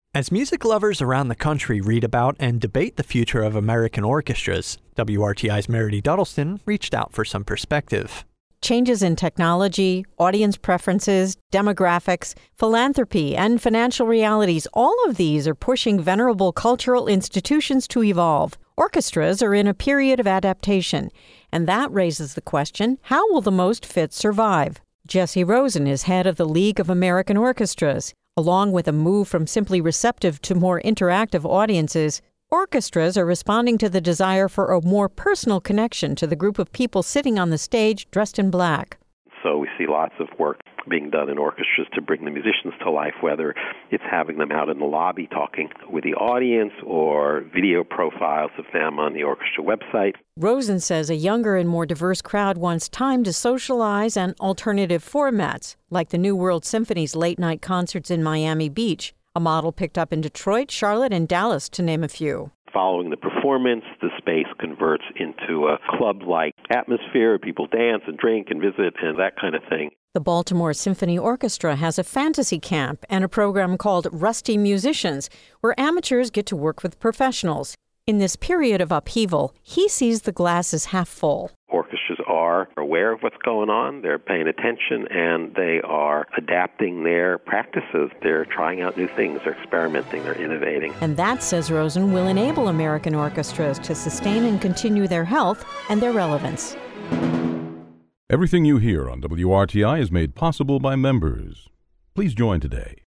As music lovers around the country read about and debate the future of American orchestras, WRTI's Meredith Duddleston reached out for some perspective. Changes in technology, audience preferences, demographics, philanthropy, and financial realities, all of these are pushing venerable cultural institutions to evolve. Orchestras are in a period of adaptation, and that raises the question, how will the most fit survive? Jesse Rosen is head of the League of American Orchestras. Along with a move from simply receptive to more interactive audiences, orchestras are responding to the desire for a more personal connection to the group of people sitting on the stage dressed in black. So we see lots of work being done in orchestras to bring the musicians to life, whether it's having them out in the lobby talking with the audience or video profiles of them on the orchestra website. Rosen says a younger and more diverse crowd wants time to socialize and alternative formats, like the New World Symphony's late-night concerts in Miami Beach, a model picked up in Detroit, Charlotte, and Dallas, to name a few. Following the performance, the space converts into a club-like atmosphere. People dance and drink and visit and that kind of thing. The Baltimore Symphony Orchestra has a fantasy camp and a program called Rusty Musicians, where amateurs get to work with professionals. In this period of upheaval, he sees the glass as half full. Orchestras are aware of what's going on, they're paying attention, and they are adapting their practices. They're trying out new things, they're experimenting, they're innovating. And that, says Rosen, will enable American orchestras to sustain and continue their health and their relevance. Everything you hear on WRTI is made possible by members. Please join today